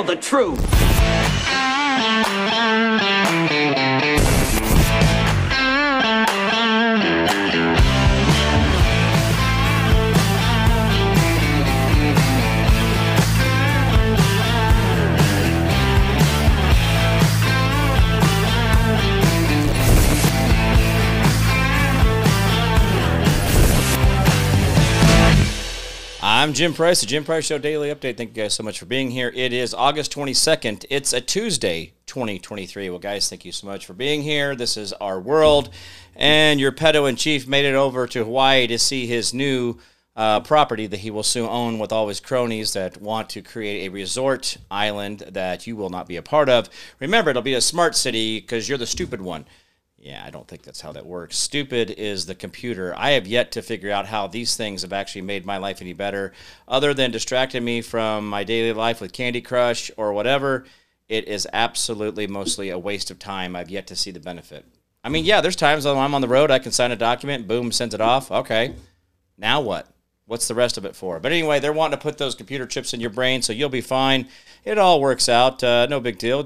reveal the truth. I'm Jim Price, the Jim Price Show Daily Update. Thank you guys so much for being here. It is August 22nd. It's a Tuesday, 2023. Well, guys, thank you so much for being here. This is our world, and your pedo-in-chief made it over to Hawaii to see his new property that he will soon own with all his cronies that want to create a resort island that you will not be a part of. Remember, it'll be a smart city because you're the stupid one. Yeah, I don't think that's how that works. Stupid is the computer. I have yet to figure out how these things have actually made my life any better. Other than distracting me from my daily life with Candy Crush or whatever, it is absolutely mostly a waste of time. I've yet to see the benefit. I mean, yeah, there's times when I'm on the road, I can sign a document, boom, sends it off. Okay, now what? What's the rest of it for? But anyway, they're wanting to put those computer chips in your brain, so you'll be fine. It all works out. No big deal.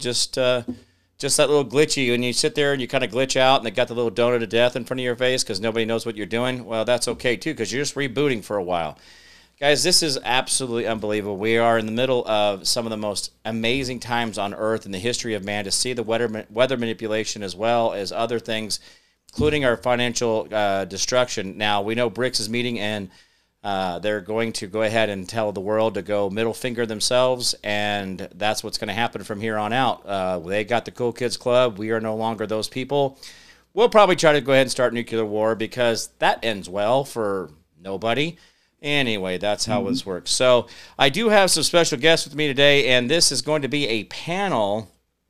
Just that little glitchy, when you sit there and you kind of glitch out and they got the little donut of death in front of your face because nobody knows what you're doing. Well, that's okay, too, because you're just rebooting for a while. Guys, this is absolutely unbelievable. We are in the middle of some of the most amazing times on Earth in the history of man to see the weather manipulation as well as other things, including our financial destruction. Now, we know BRICS is meeting, and they're going to go ahead and tell the world to go middle finger themselves, and that's what's going to happen from here on out. They got the Cool Kids Club. We are no longer those people. We'll probably try to go ahead and start nuclear war because that ends well for nobody. Anyway, that's how this works. So I do have some special guests with me today, and this is going to be a panel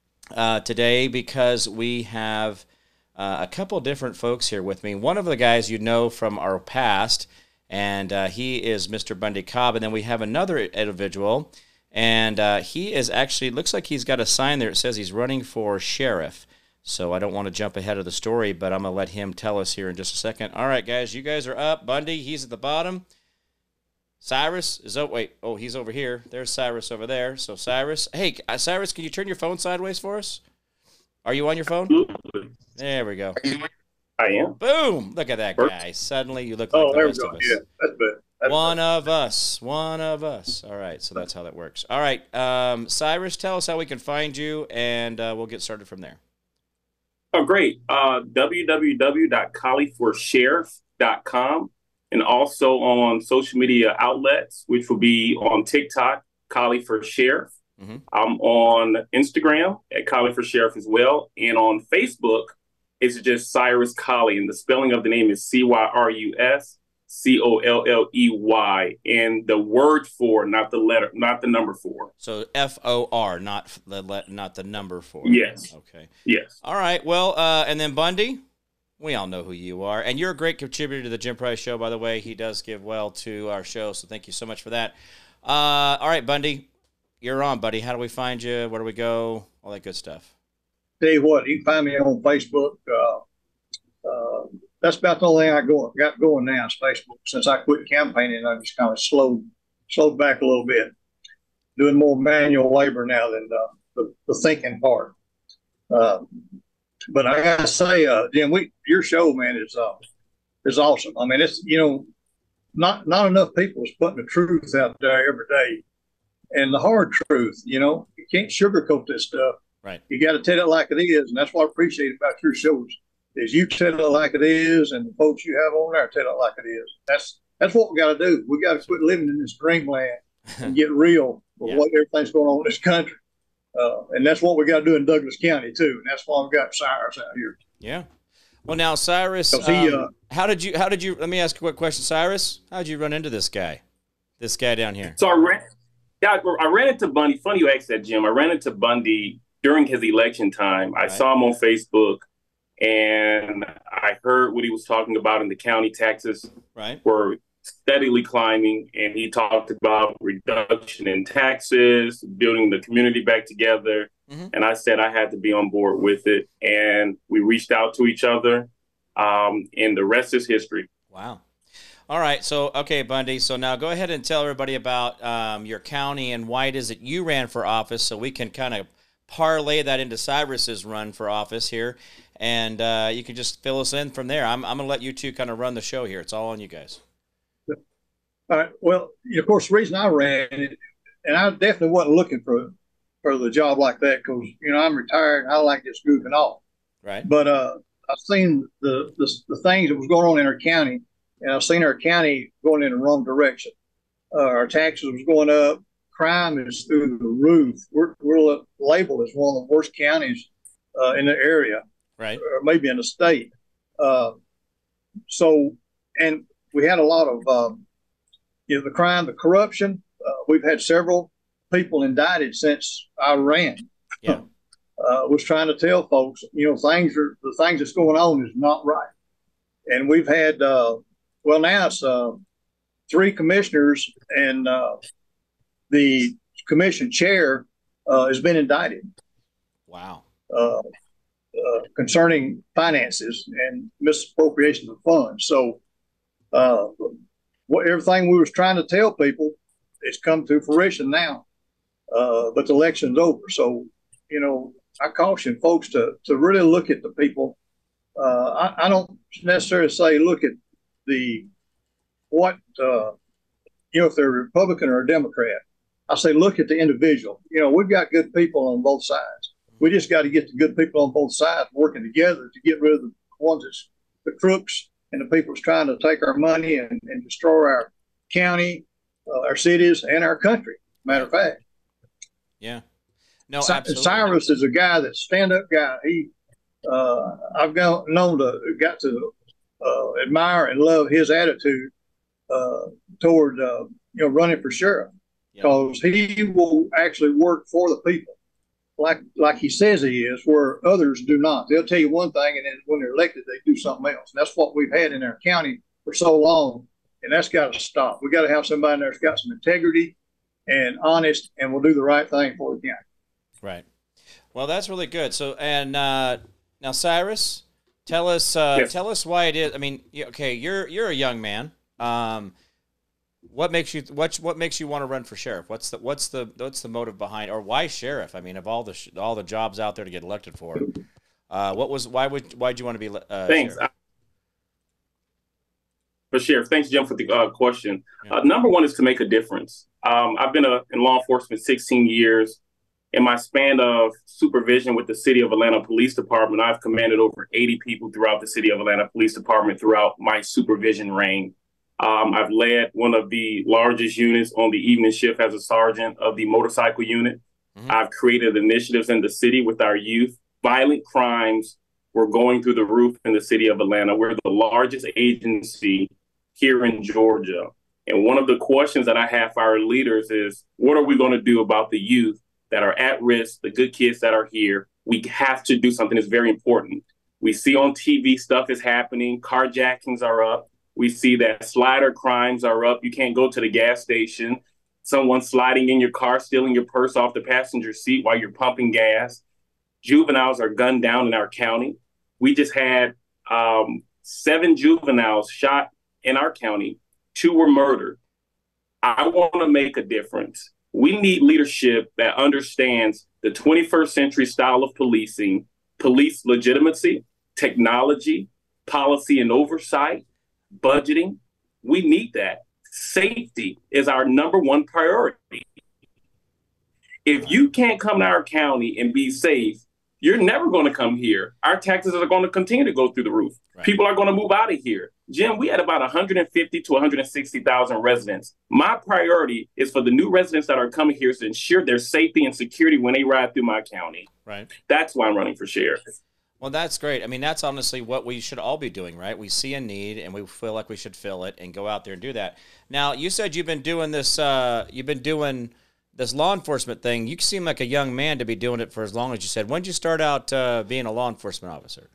today because we have a couple different folks here with me. One of the guys you know from our past, and he is Mr. Bundy Cobb. And then we have another individual, and he is actually, looks like he's got a sign there that says he's running for sheriff. So I don't want to jump ahead of the story, but I'm going to let him tell us here in just a second. All right, guys, you guys are up. Bundy, he's at the bottom. Cyrus is, he's over here. There's Cyrus over there. So Cyrus, hey, Cyrus, can you turn your phone sideways for us? Are you on your phone? Absolutely. There we go. I am. Boom! Look at that guy. Suddenly you look like the rest of us. Yeah, that's better. One of us. All right, so that's how that works. All right, Cyrus, tell us how we can find you, and we'll get started from there. Oh, great. www.colleeforsheriff.com, and also on social media outlets, which will be on TikTok, Collie for Sheriff. Mm-hmm. I'm on Instagram at Collie for Sheriff as well, and on Facebook, it's just Cyrus Colley, and the spelling of the name is Cyrus Colley, and the word for, not the letter, not the number 4. So FOR, not the number 4. Yes. Okay. Yes. All right. Well, and then Bundy, we all know who you are, and you're a great contributor to the Jim Price Show. By the way, he does give well to our show, so thank you so much for that. All right, Bundy, you're on, buddy. How do we find you? Where do we go? All that good stuff. Tell you what, you can find me on Facebook. That's about the only thing I got going now is Facebook. Since I quit campaigning, I just kind of slowed back a little bit, doing more manual labor now than the thinking part. But I gotta say, Jim, your show, man, is awesome. I mean, it's not enough people is putting the truth out there every day, and the hard truth. You can't sugarcoat this stuff. Right. You got to tell it like it is, and that's what I appreciate about your shows is you tell it like it is, and the folks you have on there tell it like it is. That's what we got to do. We got to quit living in this dreamland and get real with what everything's going on in this country, and that's what we got to do in Douglas County too. And that's why we've got Cyrus out here. Yeah. Well, now Cyrus, how did you? Let me ask you a quick question, Cyrus. How did you run into this guy down here? So I ran into Bundy. Funny you asked that, Jim. I ran into Bundy during his election time. I saw him on Facebook, and I heard what he was talking about in the county taxes were steadily climbing, and he talked about reduction in taxes, building the community back together. Mm-hmm. And I said I had to be on board with it, and we reached out to each other, and the rest is history. Wow. All right. So, okay, Bundy. So now go ahead and tell everybody about your county and why it is that you ran for office, so we can kind of parlay that into Cyrus's run for office here, and you can just fill us in from there. I'm going to let you two kind of run the show here. It's all on you guys. All right. Well, of course, the reason I ran, and I definitely wasn't looking for the job like that because I'm retired and I like just goofing off. Right. But I've seen the things that was going on in our county, and I've seen our county going in the wrong direction. Our taxes was going up. Crime is through the roof. We're labeled as one of the worst counties in the area, right, or maybe in the state. And we had a lot of the crime, the corruption. We've had several people indicted since I ran. Yeah. Was trying to tell folks, the things that's going on is not right. And we've had, now it's 3 commissioners, and the commission chair has been indicted. Wow. Concerning finances and misappropriation of funds. So everything we was trying to tell people has come to fruition now, but the election's over. So, I caution folks to really look at the people. I don't necessarily say look at if they're a Republican or a Democrat. I say look at the individual. We've got good people on both sides. We just got to get the good people on both sides working together to get rid of the ones that's the crooks and the people that's trying to take our money and destroy our county, our cities, and our country. Matter of fact. Yeah. No, absolutely. Cyrus is a guy that's stand-up guy. I've got to admire and love his attitude toward running for sheriff, because he will actually work for the people, like he says he is, where others do not. They'll tell you one thing, and then when they're elected, they do something else. And that's what we've had in our county for so long, and that's got to stop. We got to have somebody there that's got some integrity and honest, and will do the right thing for the county. Right. Well, that's really good. So, and now, Cyrus, tell us why it is. I mean, okay, you're a young man. What makes you want to run for sheriff? What's the motive behind, or why sheriff? I mean, of all the jobs out there to get elected for, why'd you want to be Thanks. sheriff? For sheriff. Thanks, Jim, for the question. Yeah. Number one is to make a difference. I've been in law enforcement 16 years. In my span of supervision with the City of Atlanta Police Department, I've commanded over 80 people throughout the City of Atlanta Police Department throughout my supervision reign. I've led one of the largest units on the evening shift as a sergeant of the motorcycle unit. Mm-hmm. I've created initiatives in the city with our youth. Violent crimes were going through the roof in the City of Atlanta. We're the largest agency here in Georgia. And one of the questions that I have for our leaders is, what are we going to do about the youth that are at risk, the good kids that are here? We have to do something that's very important. We see on TV stuff is happening. Carjackings are up. We see that slider crimes are up. You can't go to the gas station. Someone sliding in your car, stealing your purse off the passenger seat while you're pumping gas. Juveniles are gunned down in our county. We just had 7 juveniles shot in our county. 2 were murdered. I want to make a difference. We need leadership that understands the 21st century style of policing, police legitimacy, technology, policy and oversight, budgeting. We need that. Safety is our number one priority. If you can't come to our county and be safe, you're never going to come here. Our taxes are going to continue to go through the roof. Right. People are going to move out of here. Jim, we had about 150 to 160,000 residents. My priority is for the new residents that are coming here to ensure their safety and security when they ride through my county. Right. That's why I'm running for sheriff. Well, that's great. I mean, that's honestly what we should all be doing, right? We see a need and we feel like we should fill it and go out there and do that. Now, you said you've been doing this, this law enforcement thing. You seem like a young man to be doing it for as long as you said. When did you start out being a law enforcement officer?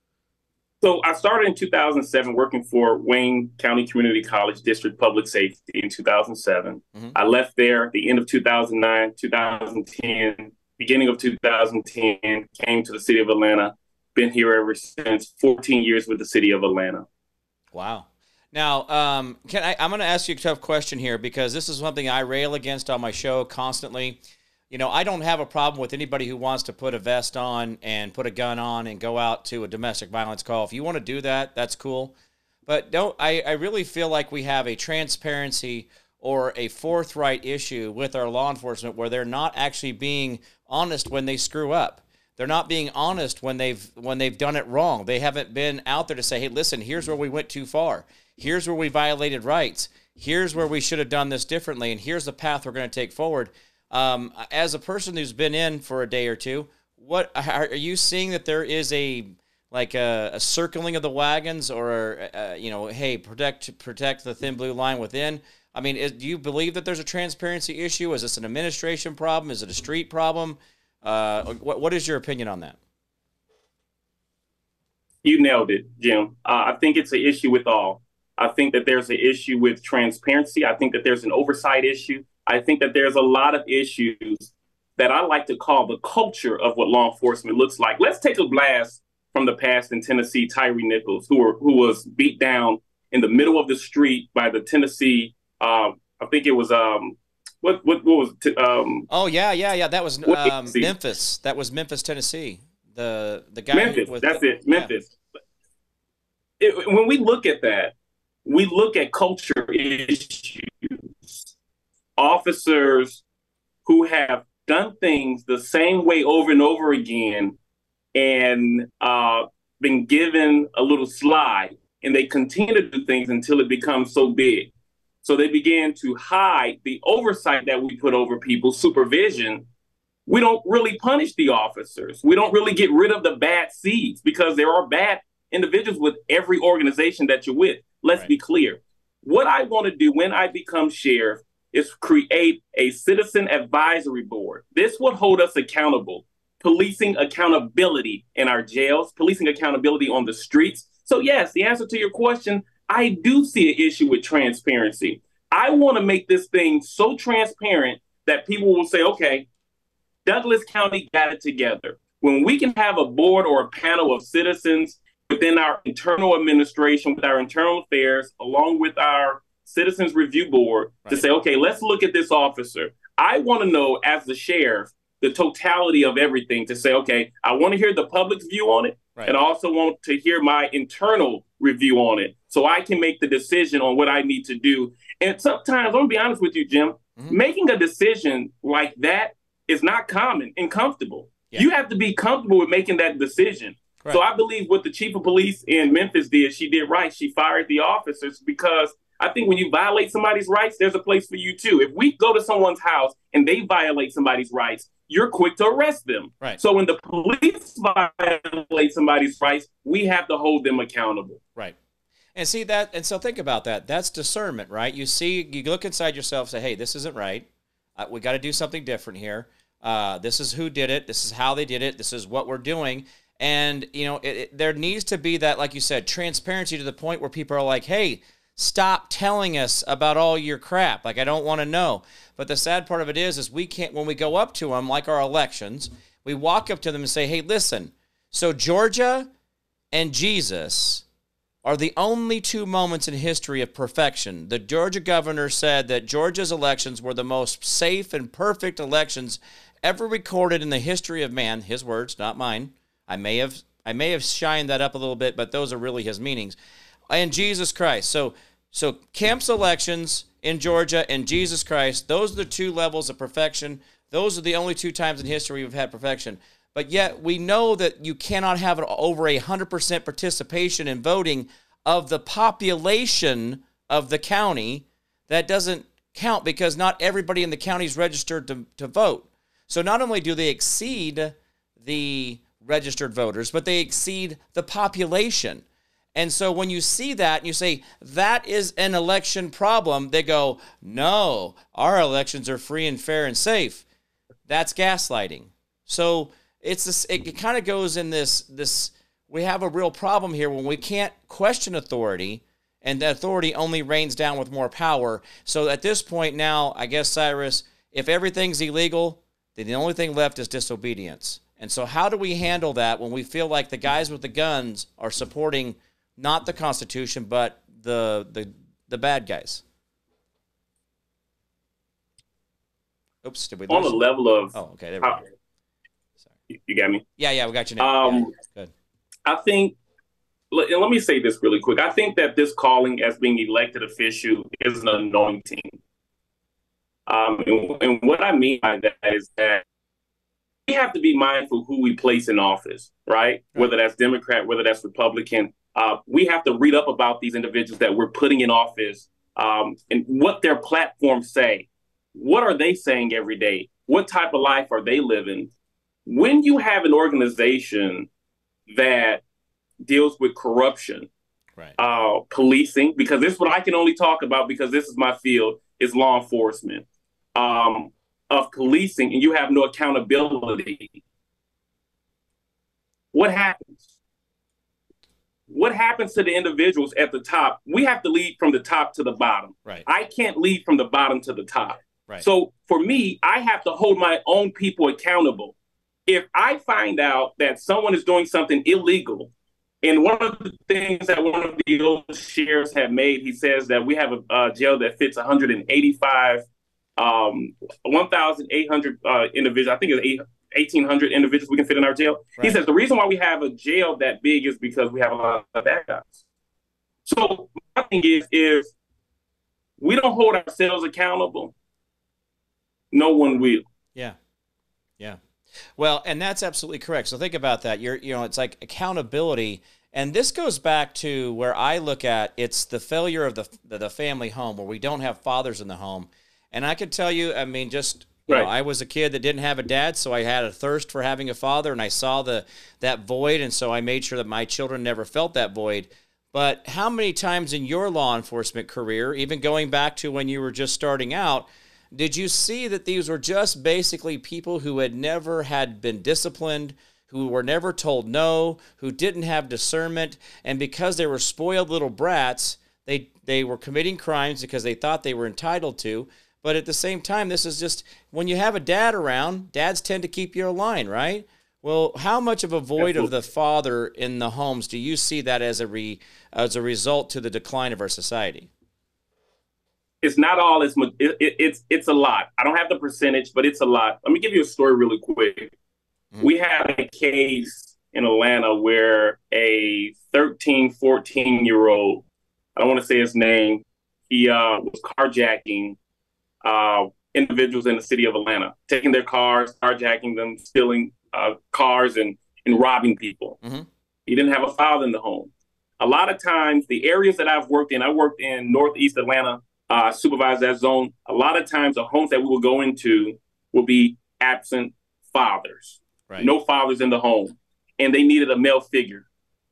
So I started in 2007 working for Wayne County Community College District Public Safety in 2007. Mm-hmm. I left there at the end of 2009, 2010, beginning of 2010, came to the City of Atlanta. Been here ever since, 14 years with the City of Atlanta. Wow. Now, I'm going to ask you a tough question here because this is something I rail against on my show constantly. I don't have a problem with anybody who wants to put a vest on and put a gun on and go out to a domestic violence call. If you want to do that, that's cool. But I really feel like we have a transparency or a forthright issue with our law enforcement where they're not actually being honest when they screw up. They're not being honest when they've done it wrong. They haven't been out there to say, hey, listen, here's where we went too far. Here's where we violated rights. Here's where we should have done this differently, and here's the path we're going to take forward. As a person who's been in for a day or two, what are you seeing that there is a circling of the wagons, or hey, protect the thin blue line within? I mean, do you believe that there's a transparency issue? Is this an administration problem? Is it a street problem? What is your opinion on that? You nailed it, Jim. I think it's an issue with all. I think that there's an issue with transparency. I think that there's an oversight issue. I think that there's a lot of issues that I like to call the culture of what law enforcement looks like. Let's take a blast from the past in Tennessee, Tyre Nichols, who was beat down in the middle of the street by the Tennessee. I think it was what was oh yeah that was Memphis. That was Memphis, Tennessee. The guy Memphis. That's it, Memphis. Yeah. When we look at that, we look at culture issues. Officers who have done things the same way over and over again and been given a little slide, and they continue to do things until it becomes so big. So they began to hide the oversight that we put over people, supervision. We don't really punish the officers. We don't really get rid of the bad seeds because there are bad individuals with every organization that you're with. Let's be clear. What I want to do when I become sheriff is create a citizen advisory board. This would hold us accountable. Policing accountability in our jails, policing accountability on the streets. So yes, the answer to your question, I do see an issue with transparency. I want to make this thing so transparent that people will say, okay, Douglas County got it together. When we can have a board or a panel of citizens within our internal administration, with our internal affairs, along with our Citizens Review Board, to say, okay, let's look at this officer. I want to know, as the sheriff, the totality of everything, to say, okay, I want to hear the public's view on it, and I also want to hear my internal review on it so I can make the decision on what I need to do. And sometimes, I'm going to be honest with you, Jim, making a decision like that is not common and comfortable. Yeah. You have to be comfortable with making that decision. Right. So I believe what the chief of police in Memphis did, she did right. She fired the officers because I think when you violate somebody's rights, there's a place for you too. If we go to someone's house and they violate somebody's rights, you're quick to arrest them. Right. So when the police violate somebody's rights, we have to hold them accountable. Right. And see that, and so think about that. That's discernment, right? You look inside yourself, say, hey, this isn't right. We got to do something different here. This is who did it. This is how they did it. This is what we're doing. And, there needs to be that, like you said, transparency to the point where people are like, hey, stop telling us about all your crap. Like, I don't want to know. But the sad part of it is we can't, when we go up to them, like our elections, we walk up to them and say, hey, listen, so Georgia and Jesus are the only two moments in history of perfection. The Georgia governor said that Georgia's elections were the most safe and perfect elections ever recorded in the history of man. His words, not mine. I may have shined that up a little bit, but those are really his meanings. And Jesus Christ. So Kemp's elections in Georgia and Jesus Christ, those are the two levels of perfection. Those are the only two times in history we've had perfection. But yet we know that you cannot have over 100% participation in voting of the population of the county. That doesn't count because not everybody in the county is registered to vote. So not only do they exceed the registered voters, but they exceed the population. And so when you see that and you say, that is an election problem, they go, no, our elections are free and fair and safe. That's gaslighting. So it kind of goes in this, we have a real problem here when we can't question authority, and the authority only rains down with more power. So at this point now, I guess, Cyrus, if everything's illegal, then the only thing left is disobedience. And so how do we handle that when we feel like the guys with the guns are supporting not the Constitution, but the bad guys? Oops, did we lose? On the level of okay, there we go. Sorry. You got me? Yeah, we got you now. Yeah, good. I think, and let me say this really quick. I think that this calling as being elected official is an anointing. And what I mean by that is that we have to be mindful who we place in office, right? Whether that's Democrat, whether that's Republican. We have to read up about these individuals that we're putting in office and what their platforms say. What are they saying every day? What type of life are they living? When you have an organization that deals with corruption, right, policing, because this is what I can only talk about because this is my field, is law enforcement, of policing, and you have no accountability. What happens? What happens to the individuals at the top? We have to lead from the top to the bottom. Right. I can't lead from the bottom to the top. Right. So for me, I have to hold my own people accountable. If I find out that someone is doing something illegal, and one of the things that one of the old sheriffs have made, he says that we have a jail that fits 185, 1,800 individuals. I think it's 1,800 individuals we can fit in our jail. Right. He says the reason why we have a jail that big is because we have a lot of bad guys. So my thing is we don't hold ourselves accountable, no one will. Yeah. Yeah. Well, and that's absolutely correct. So think about that. It's like accountability. And this goes back to where I look at it's the failure of the family home where we don't have fathers in the home. And I can tell you, I mean, just, you know, I was a kid that didn't have a dad, so I had a thirst for having a father, and I saw that void, and so I made sure that my children never felt that void. But how many times in your law enforcement career, even going back to when you were just starting out, did you see that these were just basically people who had been disciplined, who were never told no, who didn't have discernment, and because they were spoiled little brats, they were committing crimes because they thought they were entitled to. But at the same time, this is just, when you have a dad around, dads tend to keep you in line, right? Well, how much of a void of the father in the homes do you see that as a result to the decline of our society? It's not all as much. It's a lot. I don't have the percentage, but it's a lot. Let me give you a story really quick. Mm-hmm. We had a case in Atlanta where a 13, 14-year-old, I don't want to say his name, he was carjacking individuals in the city of Atlanta, taking their cars, carjacking them, stealing cars, and robbing people. Mm-hmm. He didn't have a father in the home. A lot of times, the areas that I've worked in, I worked in Northeast Atlanta, supervise that zone. A lot of times the homes that we will go into will be absent fathers, right? No fathers in the home, and they needed a male figure.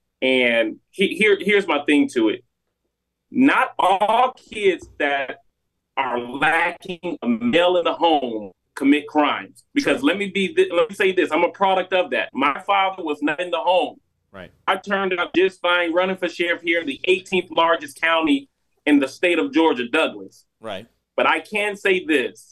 And here's my thing to it. Not all kids that are lacking a male in the home commit crimes, because let me say this. I'm a product of that. My father was not in the home. Right. I turned out just fine running for sheriff here in the 18th largest county in the state of Georgia, Douglas. Right. But I can say this,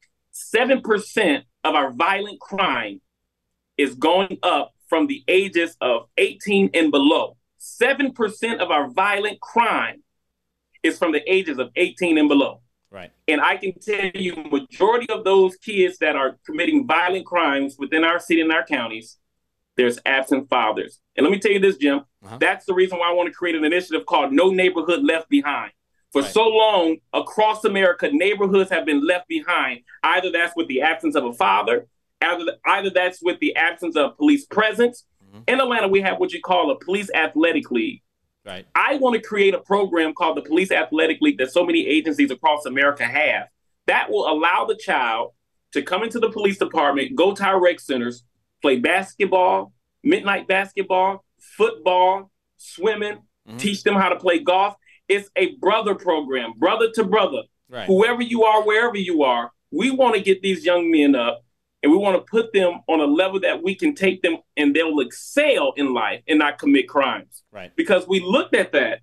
7% of our violent crime is going up from the ages of 18 and below. 7% of our violent crime is from the ages of 18 and below. Right. And I can tell you, majority of those kids that are committing violent crimes within our city and our counties, there's absent fathers. And let me tell you this, Jim, that's the reason why I want to create an initiative called No Neighborhood Left Behind. For so long, across America, neighborhoods have been left behind. Either that's with the absence of a father, either that's with the absence of police presence. Mm-hmm. In Atlanta, we have what you call a police athletic league. Right. I want to create a program called the Police Athletic League that so many agencies across America have. That will allow the child to come into the police department, go to our rec centers, play basketball, midnight basketball, football, swimming, teach them how to play golf. It's a brother program, brother to brother. Right. Whoever you are, wherever you are, we want to get these young men up, and we want to put them on a level that we can take them and they'll excel in life and not commit crimes. Right. Because we looked at that.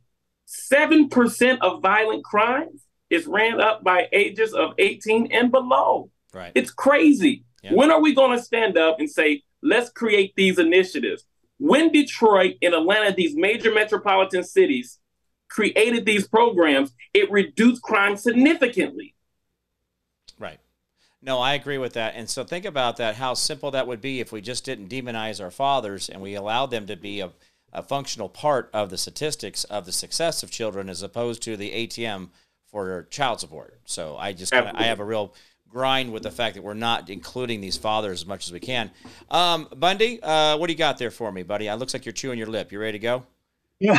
7% of violent crimes is ran up by ages of 18 and below. Right. It's crazy. Yeah. When are we going to stand up and say, let's create these initiatives? When Detroit and Atlanta, these major metropolitan cities, created these programs, it reduced crime significantly. Right. No, I agree with that. And so think about that, how simple that would be if we just didn't demonize our fathers and we allowed them to be a functional part of the statistics of the success of children as opposed to the ATM for child support. So I have a real grind with the fact that we're not including these fathers as much as we can. Bundy, what do you got there for me, buddy? It looks like you're chewing your lip. You ready to go? Yeah.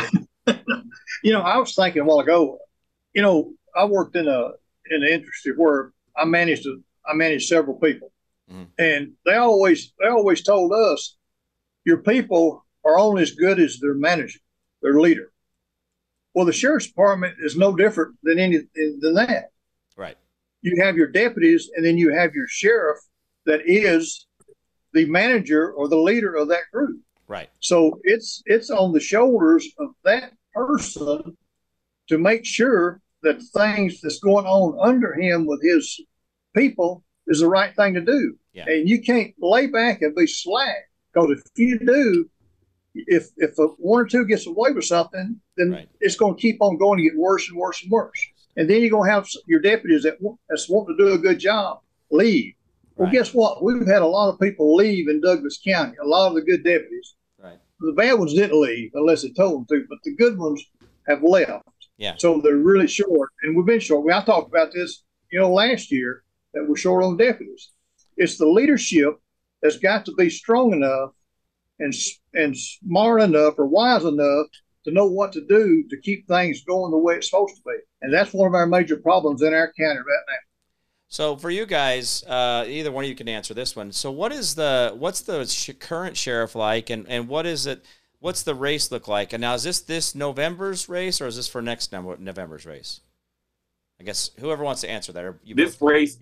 I was thinking a while ago, I worked in an industry where I managed several people. Mm-hmm. And they always told us, your people are only as good as their manager, their leader. Well, the sheriff's department is no different than that. Right. You have your deputies, and then you have your sheriff that is the manager or the leader of that group. Right. So it's on the shoulders of that person to make sure that things that's going on under him with his people is the right thing to do. Yeah. And you can't lay back and be slack, because if you do, if one or two gets away with something, then it's going to keep on going to get worse and worse and worse. And then you're going to have your deputies that's wanting to do a good job leave. Well, guess what? We've had a lot of people leave in Douglas County, a lot of the good deputies. Right. The bad ones didn't leave unless they told them to, but the good ones have left. Yeah. So they're really short, and we've been short. I talked about this, last year, that we're short on deputies. It's the leadership that's got to be strong enough and smart enough or wise enough to know what to do to keep things going the way it's supposed to be. And that's one of our major problems in our county right now. So for you guys, either one of you can answer this one. So what's the current sheriff like, and what is it? What's the race look like? And now, is this November's race, or is this for next November's race? I guess whoever wants to answer that. This race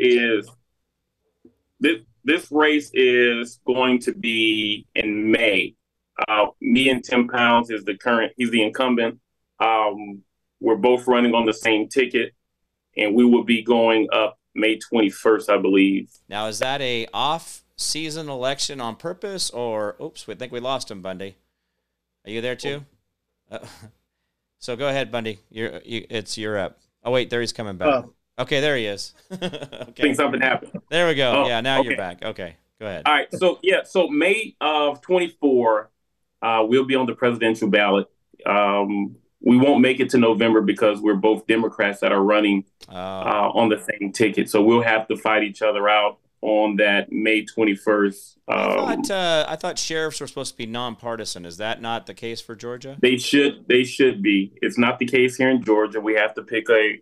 is going to be in May. Me and Tim Pounds he's the incumbent. We're both running on the same ticket, and we will be going up May 21st, I believe. Now, is that a off-season election on purpose, or oops, we think we lost him, Bundy. Are you there too? So go ahead, Bundy. You're up. Oh wait, there he's coming back. Okay, there he is. Okay. I think something happened. There we go. Yeah, now you're back. Okay, go ahead. All right. So May of 24, we'll be on the presidential ballot. We won't make it to November because we're both Democrats that are running on the same ticket. So we'll have to fight each other out on that May 21st. I thought sheriffs were supposed to be nonpartisan. Is that not the case for Georgia? They should be. It's not the case here in Georgia. We have to pick a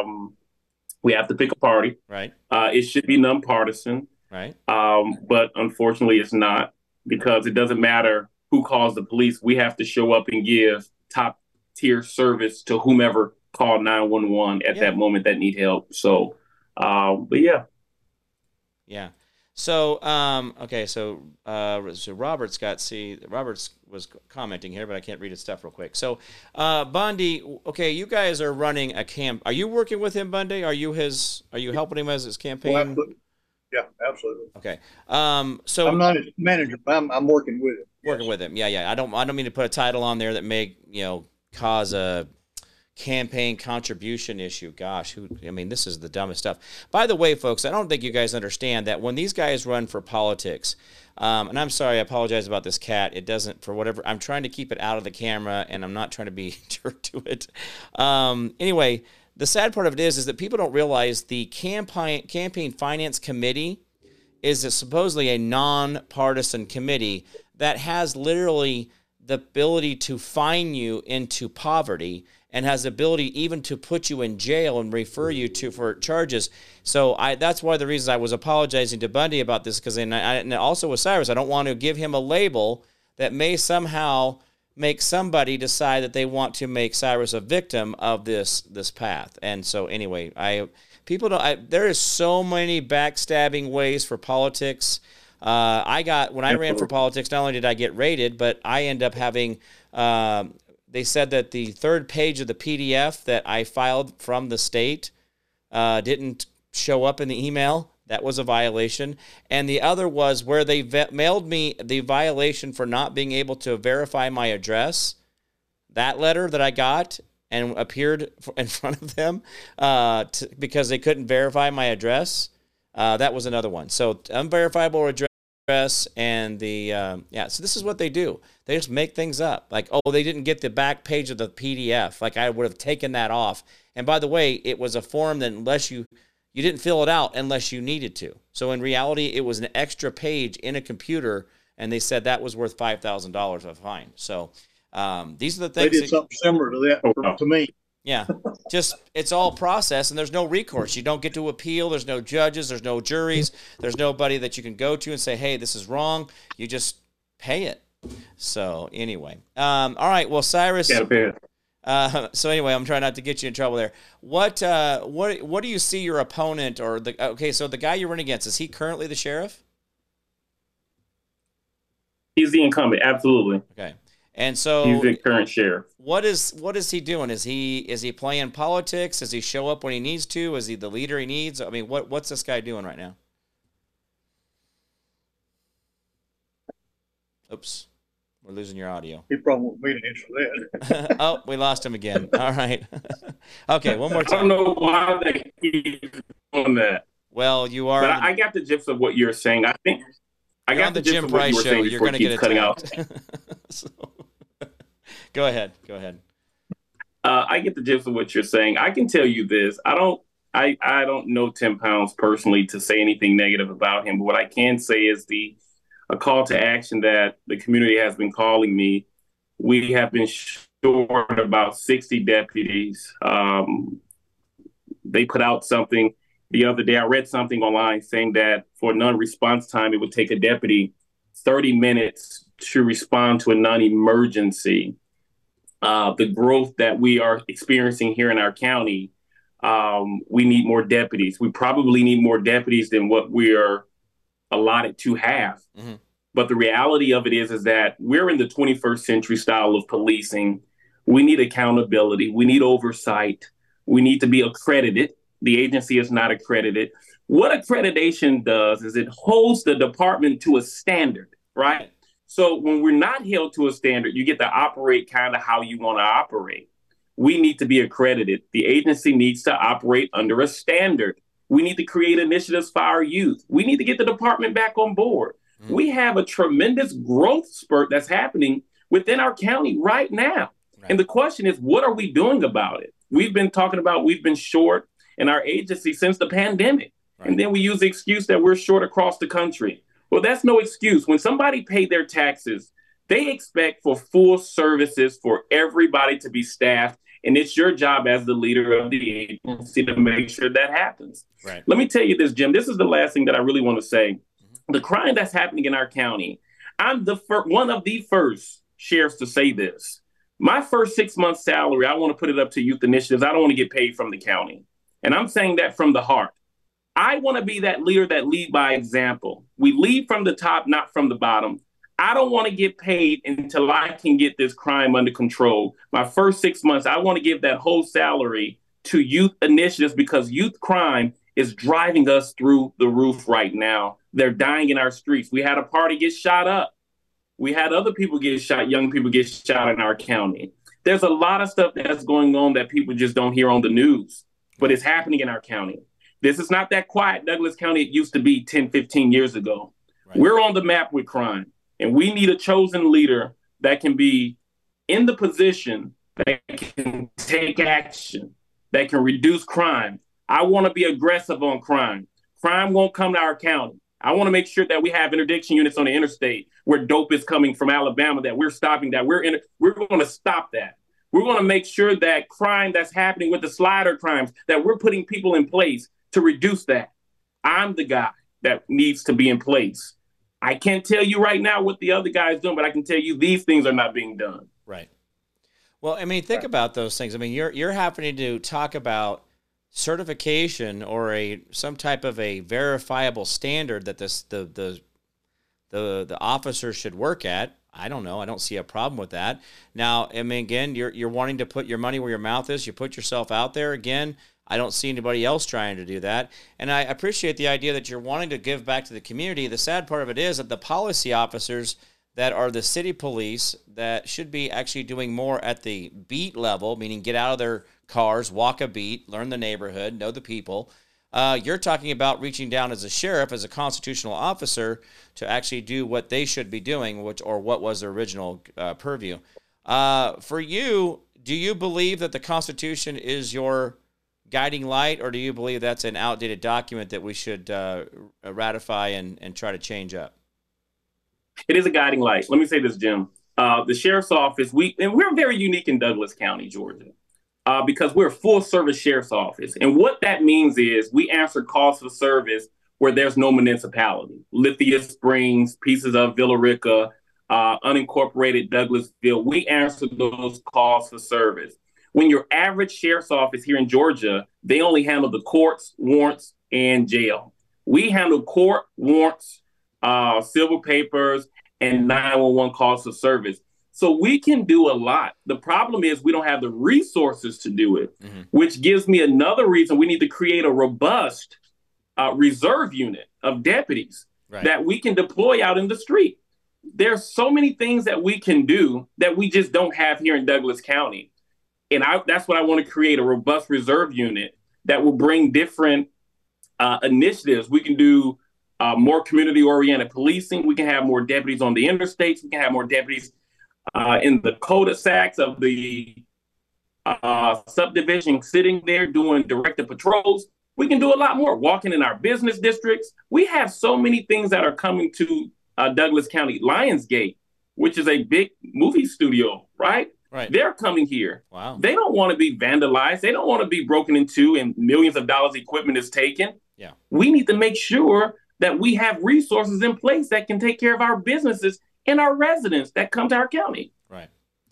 party. Right. It should be nonpartisan. Right. But unfortunately, it's not, because it doesn't matter who calls the police. We have to show up and give top tier service to whomever called 911 at that moment that need help. So, but yeah. Yeah. So, okay. So Roberts was commenting here, but I can't read his stuff real quick. So, Bundy, okay, you guys are running a camp. Are you working with him, Bundy? Are you helping him as his campaign? Well, yeah, absolutely. Okay. So I'm not his manager, but I'm working with him. Working with him. Yeah. I don't mean to put a title on there that may, cause a campaign contribution issue. Gosh, this is the dumbest stuff. By the way, folks, I don't think you guys understand that when these guys run for politics, and I'm sorry, I apologize about this cat. It doesn't, for whatever, I'm trying to keep it out of the camera, and I'm not trying to be jerk to it. Anyway, the sad part of it is that people don't realize the campaign finance committee is supposedly a nonpartisan committee that has literally the ability to fine you into poverty and has the ability even to put you in jail and refer you for charges. So that's why the reason I was apologizing to Bundy about this, because and also with Cyrus, I don't want to give him a label that may somehow make somebody decide that they want to make Cyrus a victim of this path. And so anyway, there is so many backstabbing ways for politics. When I ran for politics, not only did I get rated, but I end up having, they said that the third page of the PDF that I filed from the state didn't show up in the email. That was a violation. And the other was where they mailed me the violation for not being able to verify my address, that letter that I got, and appeared in front of them because they couldn't verify my address. That was another one. So unverifiable address and the, so this is what they do. They just make things up. Like, oh, they didn't get the back page of the PDF. Like, I would have taken that off. And by the way, it was a form that unless you didn't fill it out unless you needed to. So in reality, it was an extra page in a computer, and they said that was worth $5,000 of a fine. So these are the things. They did something similar to that to me. Yeah, just it's all process, and there's no recourse. You don't get to appeal. There's no judges. There's no juries. There's nobody that you can go to and say, hey, this is wrong. You just pay it. So anyway, all right. Well, Cyrus. So anyway, I'm trying not to get you in trouble there. What do you see your opponent or so the guy you're running against, is he currently the sheriff? He's the incumbent, absolutely. Okay. And so he's the current sheriff. What is he doing? Is he playing politics? Does he show up when he needs to? Is he the leader he needs? I mean, what's this guy doing right now? Oops. We're losing your audio. He probably won't be an answer for that. Oh, we lost him again. All right. Okay, one more time. I don't know why they keep doing that. Well, you are. But I got the gist of what you're saying. I think I got the Jim Price show. You're going to get attacked. So, go ahead. I get the gist of what you're saying. I can tell you this. I don't know Tim Pounds personally to say anything negative about him. But what I can say is a call to action that the community has been calling me. We have been short about 60 deputies. They put out something the other day. I read something online saying that for non-response time, it would take a deputy 30 minutes to respond to a non-emergency. The growth that we are experiencing here in our county, we need more deputies. We probably need more deputies than what we are allotted to have. Mm-hmm. But the reality of it is that we're in the 21st century style of policing. We need accountability. We need oversight. We need to be accredited. The agency is not accredited. What accreditation does is it holds the department to a standard, right? So when we're not held to a standard, you get to operate kind of how you want to operate. We need to be accredited. The agency needs to operate under a standard. We need to create initiatives for our youth. We need to get the department back on board. Mm-hmm. We have a tremendous growth spurt that's happening within our county right now. Right. And the question is, what are we doing about it? We've been short in our agency since the pandemic. Right. And then we use the excuse that we're short across the country. Well, that's no excuse. When somebody paid their taxes, they expect for full services for everybody to be staffed. And it's your job as the leader of the agency to make sure that happens. Right. Let me tell you this, Jim. This is the last thing that I really want to say. Mm-hmm. The crime that's happening in our county, I'm one of the first sheriffs to say this. My first 6 months salary, I want to put it up to youth initiatives. I don't want to get paid from the county. And I'm saying that from the heart. I want to be that leader that lead by example. We lead from the top, not from the bottom. I don't want to get paid until I can get this crime under control. My first 6 months, I want to give that whole salary to youth initiatives because youth crime is driving us through the roof right now. They're dying in our streets. We had a party get shot up. We had other people get shot, young people get shot in our county. There's a lot of stuff that's going on that people just don't hear on the news, but it's happening in our county. This is not that quiet Douglas County it used to be 10, 15 years ago. Right. We're on the map with crime, and we need a chosen leader that can be in the position that can take action, that can reduce crime. I want to be aggressive on crime. Crime won't come to our county. I want to make sure that we have interdiction units on the interstate where dope is coming from Alabama, that we're stopping that. We're going to stop that. We're going to make sure that crime that's happening with the slider crimes, that we're putting people in place to reduce that. I'm the guy that needs to be in place. I can't tell you right now what the other guy is doing, but I can tell you these things are not being done. Right. Well, I mean, think about those things. I mean, you're happening to talk about certification or some type of a verifiable standard that the officer should work at. I don't know. I don't see a problem with that. Now, I mean, again, you're wanting to put your money where your mouth is. You put yourself out there. Again, I don't see anybody else trying to do that. And I appreciate the idea that you're wanting to give back to the community. The sad part of it is that the policy officers, that are the city police that should be actually doing more at the beat level, meaning get out of their cars, walk a beat, learn the neighborhood, know the people. You're talking about reaching down as a sheriff, as a constitutional officer, to actually do what they should be doing, or what was their original purview. For you, do you believe that the Constitution is your guiding light, or do you believe that's an outdated document that we should ratify and try to change up? It is a guiding light. Let me say this, Jim. The sheriff's office, we're very unique in Douglas County, Georgia, because we're a full-service sheriff's office. And what that means is we answer calls for service where there's no municipality. Lithia Springs, pieces of Villa Rica, unincorporated Douglasville, we answer those calls for service. When your average sheriff's office here in Georgia, they only handle the courts, warrants, and jail. We handle court, warrants, civil papers, and 911 calls for service. So we can do a lot. The problem is we don't have the resources to do it, which gives me another reason we need to create a robust reserve unit of deputies that we can deploy out in the street. There's so many things that we can do that we just don't have here in Douglas County. And that's what I want to create, a robust reserve unit that will bring different initiatives. We can do more community-oriented policing. We can have more deputies on the interstates. We can have more deputies in the cul-de-sacs of the subdivision sitting there doing directed patrols. We can do a lot more, walking in our business districts. We have so many things that are coming to Douglas County. Lionsgate, which is a big movie studio, right? They're coming here. Wow. They don't want to be vandalized. They don't want to be broken into and millions of dollars equipment is taken. Yeah. We need to make sure that we have resources in place that can take care of our businesses and our residents that come to our county. Right.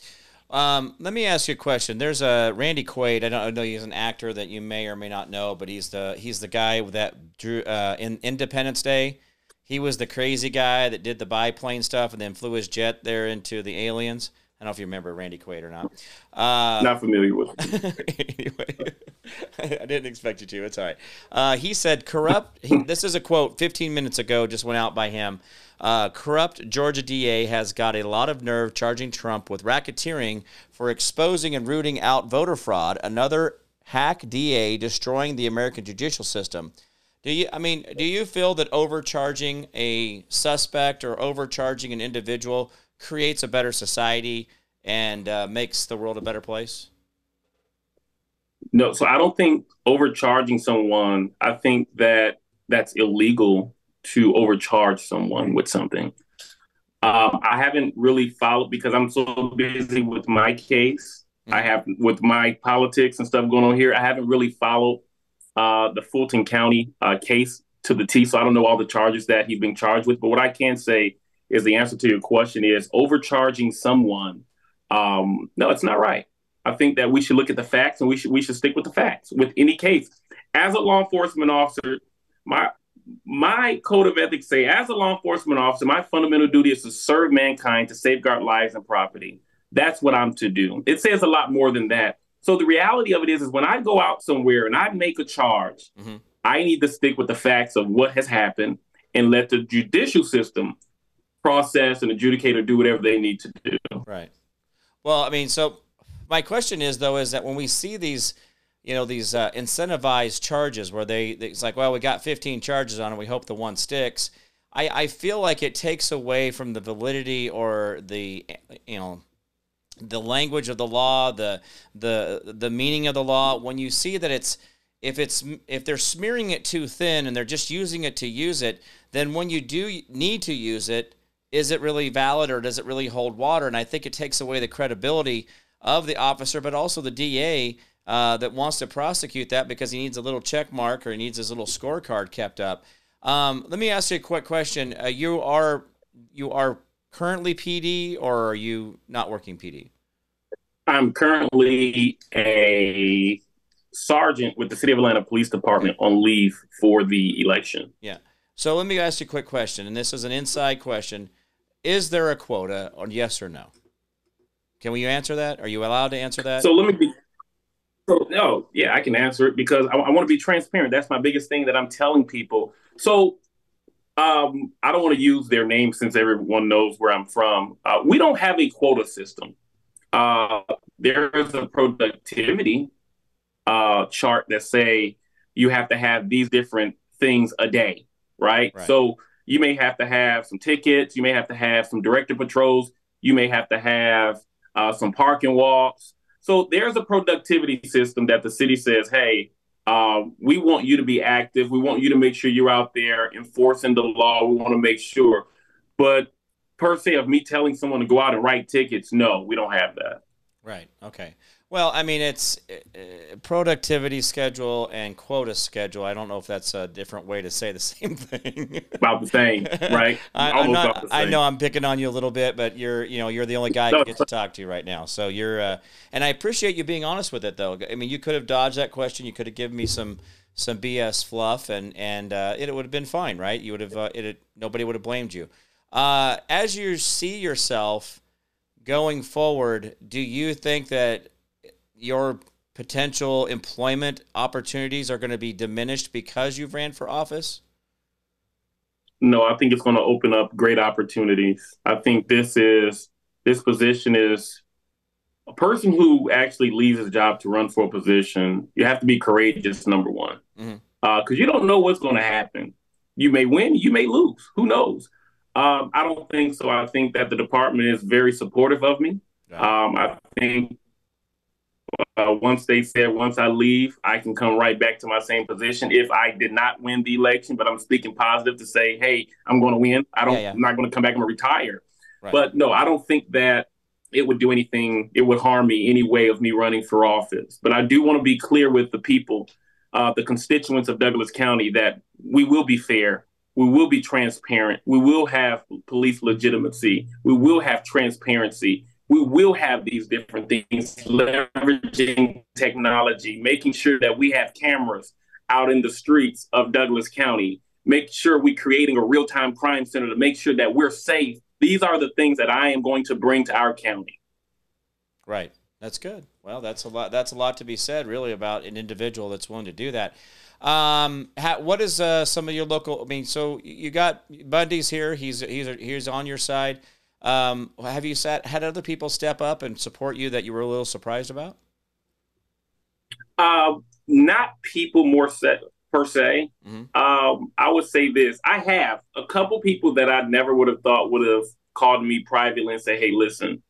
Let me ask you a question. There's a Randy Quaid. I know he's an actor that you may or may not know, but he's the guy that drew in Independence Day. He was the crazy guy that did the biplane stuff and then flew his jet there into the aliens. I don't know if you remember Randy Quaid or not. Not familiar with him. Anyway, I didn't expect you to. It's all right. He said, this is a quote 15 minutes ago, just went out by him. Corrupt Georgia DA has got a lot of nerve charging Trump with racketeering for exposing and rooting out voter fraud. Another hack DA destroying the American judicial system. Do you feel that overcharging a suspect or overcharging an individual creates a better society and makes the world a better place? No, so I don't think overcharging someone, I think that's illegal to overcharge someone with something. I haven't really followed because I'm so busy with my case. I have with my politics and stuff going on here. I haven't really followed the Fulton County case to the T, so I don't know all the charges that he's being charged with. But what I can say is the answer to your question is overcharging someone. No, it's not right. I think that we should look at the facts and we should stick with the facts with any case. As a law enforcement officer, my code of ethics say, as a law enforcement officer, my fundamental duty is to serve mankind, to safeguard lives and property. That's what I'm to do. It says a lot more than that. So the reality of it is when I go out somewhere and I make a charge, I need to stick with the facts of what has happened and let the judicial system process and adjudicate or do whatever they need to do. Right. Well, I mean, so my question is, though, is that when we see these, these incentivized charges where it's like, well, we got 15 charges on it, we hope the one sticks. I feel like it takes away from the validity or the language of the law, the meaning of the law. When you see that if they're smearing it too thin and they're just using it to use it, then when you do need to use it, is it really valid or does it really hold water? And I think it takes away the credibility of the officer, but also the DA that wants to prosecute that because he needs a little check mark or he needs his little scorecard kept up. Let me ask you a quick question. You are currently PD or are you not working PD? I'm currently a sergeant with the City of Atlanta Police Department on leave for the election. Yeah. So let me ask you a quick question, and this is an inside question. Is there a quota, or yes or no? Can we answer that? Are you allowed to answer that? So no, I can answer it because I want to be transparent. That's my biggest thing that I'm telling people. So I don't want to use their name since everyone knows where I'm from. We don't have a quota system. Uh, there is a productivity chart that say you have to have these different things a day, right? Right. So you may have to have some tickets, you may have to have some director patrols, you may have to have some parking walks. So there's a productivity system that the city says, hey, we want you to be active. We want you to make sure you're out there enforcing the law. We want to make sure. But per se, of me telling someone to go out and write tickets, no, we don't have that. Right. Okay. Well, I mean, it's productivity schedule and quota schedule. I don't know if that's a different way to say the same thing. About the same, right? I'm not. I know I'm picking on you a little bit, but you're the only guy I get to talk to right now. So and I appreciate you being honest with it, though. I mean, you could have dodged that question. You could have given me some BS fluff, and it would have been fine, right? You would have nobody would have blamed you. As you see yourself going forward, do you think that your potential employment opportunities are going to be diminished because you've ran for office? No, I think it's going to open up great opportunities. I think this position is a person who actually leaves his job to run for a position. You have to be courageous, number one, because you don't know what's going to happen. You may win, you may lose. Who knows? I don't think so. I think that the department is very supportive of me. I think once I leave, I can come right back to my same position if I did not win the election. But I'm speaking positive to say, hey, I'm going to win. I'm not going to come back and retire. Right. But no, I don't think that it would do anything. It would harm me any way of me running for office. But I do want to be clear with the people, the constituents of Douglas County, that we will be fair. We will be transparent. We will have police legitimacy. We will have transparency. We will have these different things, leveraging technology, making sure that we have cameras out in the streets of Douglas County, make sure we're creating a real-time crime center to make sure that we're safe. These are the things that I am going to bring to our county. Right. That's good. Well, that's a lot. That's a lot to be said, really, about an individual that's willing to do that. What is some of your local? I mean, so you got Bundy's here. He's on your side. Have you had other people step up and support you that you were a little surprised about? Not people per se. I would say this. I have a couple people that I never would have thought would have called me privately and say, hey, listen,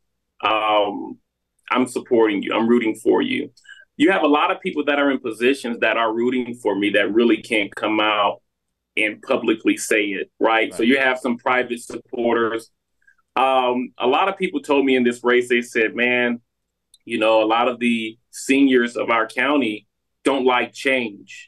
I'm supporting you. I'm rooting for you. You have a lot of people that are in positions that are rooting for me that really can't come out and publicly say it, right? So you have some private supporters. A lot of people told me in this race, they said, man, a lot of the seniors of our county don't like change.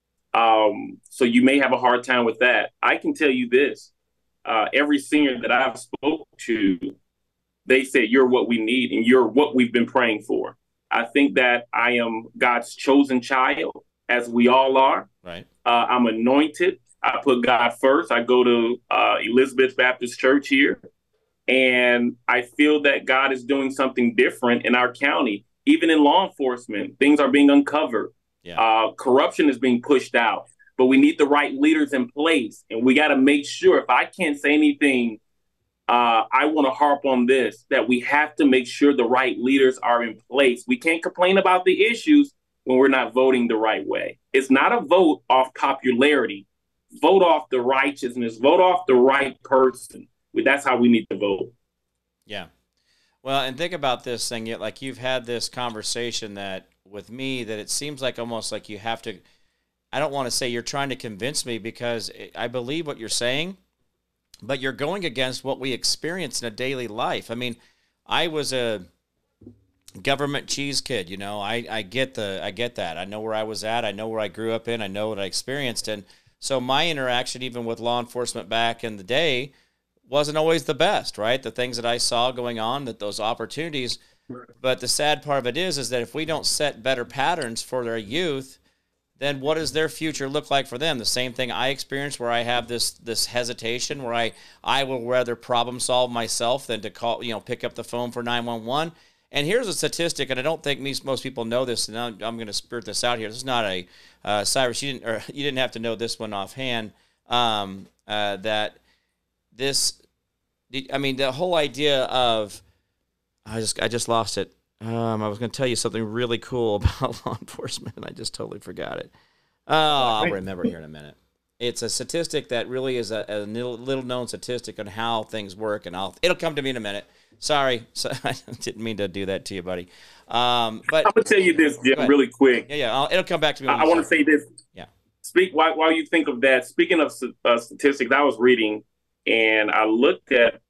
So you may have a hard time with that. I can tell you this, every senior that I've spoke to, they said, you're what we need and you're what we've been praying for. I think that I am God's chosen child, as we all are. Right. I'm anointed. I put God first. I go to Elizabeth Baptist Church here. And I feel that God is doing something different in our county. Even in law enforcement, things are being uncovered. Yeah. Corruption is being pushed out. But we need the right leaders in place. And we got to make sure, if I can't say anything, I want to harp on this, that we have to make sure the right leaders are in place. We can't complain about the issues when we're not voting the right way. It's not a vote off popularity. Vote off the righteousness. Vote off the right person. That's how we need to vote. Yeah. Well, and think about this thing. Like, you've had this conversation that with me that it seems like almost like you have to, I don't want to say you're trying to convince me, because I believe what you're saying, but you're going against what we experience in a daily life. I mean, I was a government cheese kid, I get that. I know where I was at. I know where I grew up in. I know what I experienced. And so my interaction, even with law enforcement back in the day, wasn't always the best, right? The things that I saw going on, those opportunities. But the sad part of it is that if we don't set better patterns for their youth, then what does their future look like for them? The same thing I experienced, where I have this hesitation, where I will rather problem solve myself than to call, pick up the phone for 911. And here's a statistic, and I don't think most people know this, and I'm going to spirit this out here. This is not a Cyrus. You didn't have to know this one offhand. that this, I mean, the whole idea of, I just lost it. I was going to tell you something really cool about law enforcement, and I just totally forgot it. Oh, I'll remember here in a minute. It's a statistic that really is a little known statistic on how things work, and it'll come to me in a minute. Sorry, I didn't mean to do that to you, buddy. But I'm gonna tell you this, Jim, really quick. Yeah, it'll come back to me. I want to say this. Yeah. While you think of that. Speaking of statistics, I was reading, and I looked at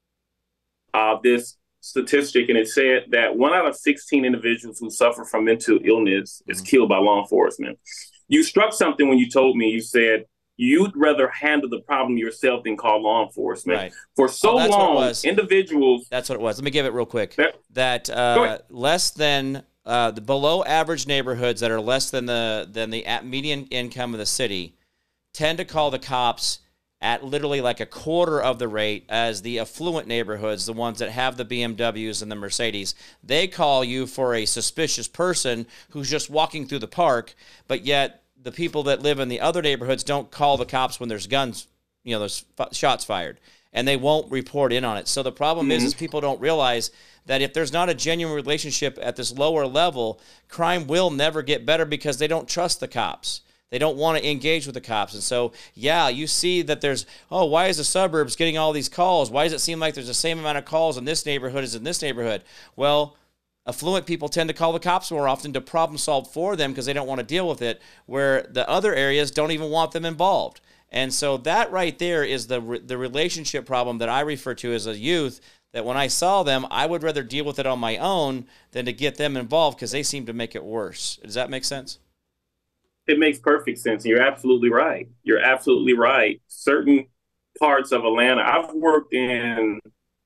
this statistic, and it said that 1 out of 16 individuals who suffer from mental illness is killed by law enforcement. You struck something when you told me. You said you'd rather handle the problem yourself than call law enforcement. Right. For so long, individuals... That's what it was. Let me give it real quick. That less than the below average neighborhoods that are less than the median income of the city tend to call the cops at literally like a quarter of the rate as the affluent neighborhoods, the ones that have the BMWs and the Mercedes. They call you for a suspicious person who's just walking through the park, but yet the people that live in the other neighborhoods don't call the cops when there's guns, there's shots fired, and they won't report in on it. So the problem is people don't realize that if there's not a genuine relationship at this lower level, crime will never get better because they don't trust the cops. They don't want to engage with the cops. And so, yeah, you see that there's, why is the suburbs getting all these calls? Why does it seem like there's the same amount of calls in this neighborhood as in this neighborhood? Well, affluent people tend to call the cops more often to problem solve for them because they don't want to deal with it, where the other areas don't even want them involved. And so that right there is the relationship problem that I refer to as a youth, that when I saw them, I would rather deal with it on my own than to get them involved because they seem to make it worse. Does that make sense? It makes perfect sense. You're absolutely right. You're absolutely right. Certain parts of Atlanta, I've worked in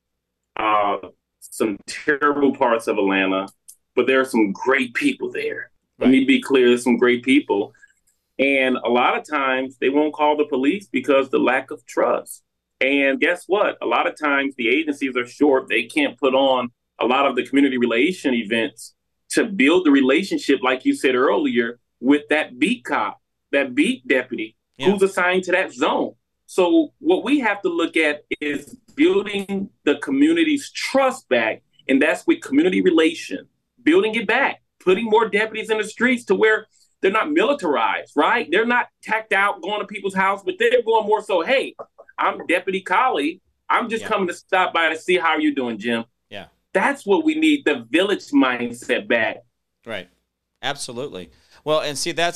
some terrible parts of Atlanta, but there are some great people there. Let me be clear, there's some great people. And a lot of times they won't call the police because the lack of trust. And guess what? A lot of times the agencies are short. They can't put on a lot of the community relation events to build the relationship, like you said earlier, with that beat cop, that beat deputy who's assigned to that zone. So what we have to look at is building the community's trust back, and that's with community relation, building it back, putting more deputies in the streets to where they're not militarized, right? They're not tacked out going to people's house, but they're going more so, hey, I'm Deputy Collie. I'm just coming to stop by to see how you're doing, Jim. Yeah. That's what we need, the village mindset back. Right. Absolutely. Well, and see, that's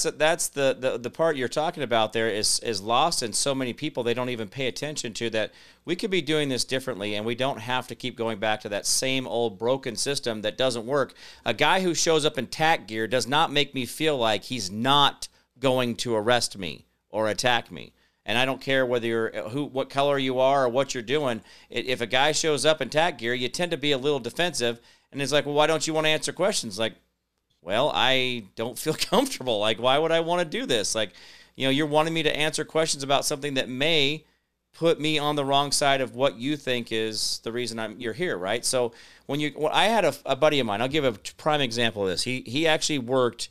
the part you're talking about there is lost in so many people. They don't even pay attention to that. We could be doing this differently, and we don't have to keep going back to that same old broken system that doesn't work. A guy who shows up in TAC gear does not make me feel like he's not going to arrest me or attack me. And I don't care whether you're what color you are or what you're doing. If a guy shows up in TAC gear, you tend to be a little defensive, and it's like, well, why don't you want to answer questions? Like, well, I don't feel comfortable. Like, why would I want to do this? Like, you're wanting me to answer questions about something that may put me on the wrong side of what you think is the reason you're here, right? So when I had a buddy of mine, I'll give a prime example of this. He actually worked,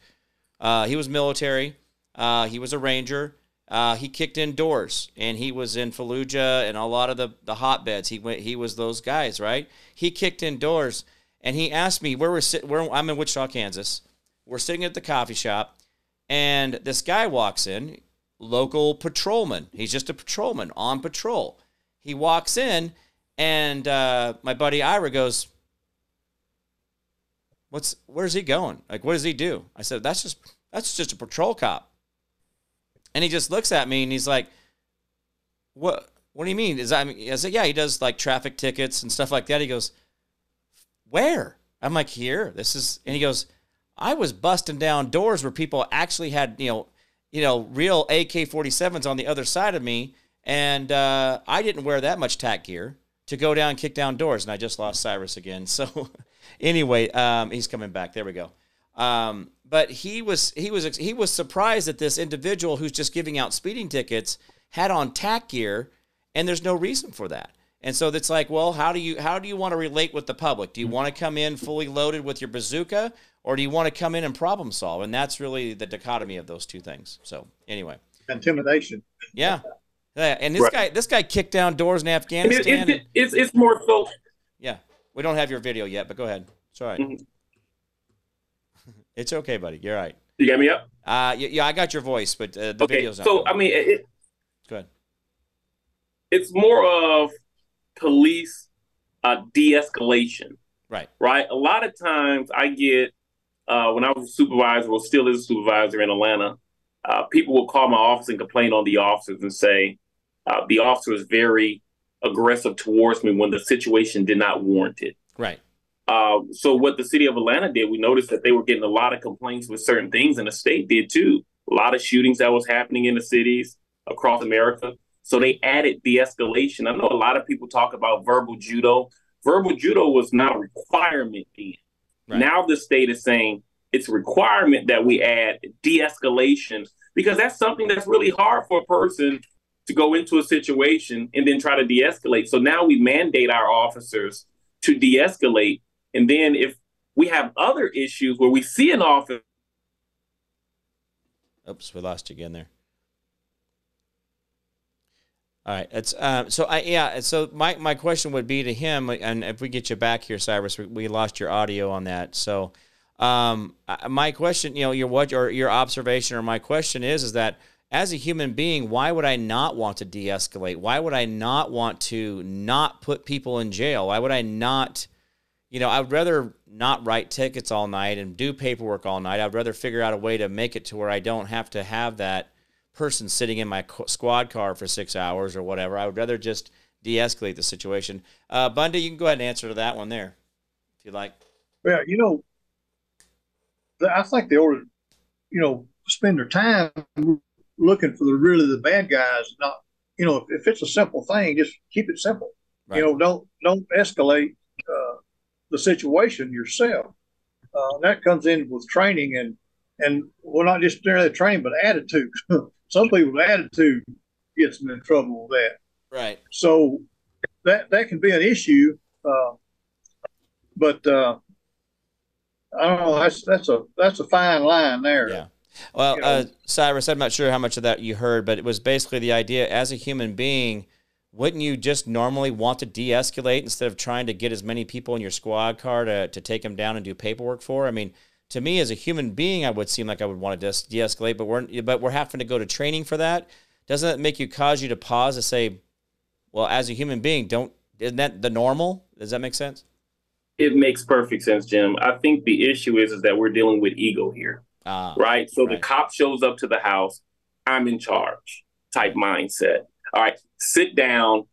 he was military, he was a ranger, he kicked in doors, and he was in Fallujah and a lot of the hotbeds. He was those guys, right? He kicked in doors. And he asked me I'm in Wichita, Kansas. We're sitting at the coffee shop, and this guy walks in, local patrolman. He's just a patrolman on patrol. He walks in, and my buddy Ira goes, where's he going? Like, what does he do? I said, that's just a patrol cop. And he just looks at me, and he's like, what do you mean? I said, yeah, he does like traffic tickets and stuff like that. He goes, where? I'm like, here. And he goes, I was busting down doors where people actually had, real AK-47s on the other side of me, and I didn't wear that much TAC gear to go down and kick down doors, and I just lost Cyrus again. So anyway, he's coming back. There we go. But he was surprised that this individual who's just giving out speeding tickets had on TAC gear, and there's no reason for that. And so it's like, well, how do you want to relate with the public? Do you want to come in fully loaded with your bazooka, or do you want to come in and problem solve? And that's really the dichotomy of those two things. So anyway. Intimidation. Yeah. Yeah, and this guy kicked down doors in Afghanistan. It's more so. Yeah, we don't have your video yet, but go ahead. It's all right. Mm-hmm. It's okay, buddy. You're all right. You got me up? Yeah, I got your voice, but the video's not. So, going. I mean, go ahead. It's more of police de-escalation. Right. A lot of times I get, when I was a supervisor, or still is a supervisor in Atlanta, people will call my office and complain on the officers and say, the officer was very aggressive towards me when the situation did not warrant it. Right. So what the city of Atlanta did, we noticed that they were getting a lot of complaints with certain things, and the state did too. A lot of shootings that was happening in the cities across America. So they added de-escalation. I know a lot of people talk about verbal judo. Verbal judo was not a requirement then. Right. Now the state is saying it's a requirement that we add de-escalation, because that's something that's really hard for a person to go into a situation and then try to de-escalate. So now we mandate our officers to de-escalate. And then if we have other issues where we see an officer. Oops, we lost you again there. All right. It's So my question would be to him, and if we get you back here, Cyrus, we lost your audio on that. So my question, your observation, or my question is that as a human being, why would I not want to de-escalate? Why would I not want to not put people in jail? Why would I not? I would rather not write tickets all night and do paperwork all night. I'd rather figure out a way to make it to where I don't have to have that person sitting in my squad car for 6 hours or whatever. I would rather just de-escalate the situation. Bundy, you can go ahead and answer to that one there, if you like. Well, I think they ought to, spend their time looking for the bad guys. Not, if it's a simple thing, just keep it simple. Right. Don't escalate the situation yourself. That comes in with training and well, not just necessarily training, but attitude. Some people's attitude gets them in trouble with that. Right. So that can be an issue. But I don't know. That's a fine line there. Yeah. Well, Cyrus, I'm not sure how much of that you heard, but it was basically the idea, as a human being, wouldn't you just normally want to de-escalate instead of trying to get as many people in your squad car to take them down and do paperwork for? I mean, to me, as a human being, I would seem like I would want to de-escalate, but we're having to go to training for that. Doesn't that make you cause you to pause to say, well, as a human being, isn't that the normal? Does that make sense? It makes perfect sense, Jim. I think the issue is that we're dealing with ego here, right? So the cop shows up to the house, I'm in charge type mindset. All right, sit down.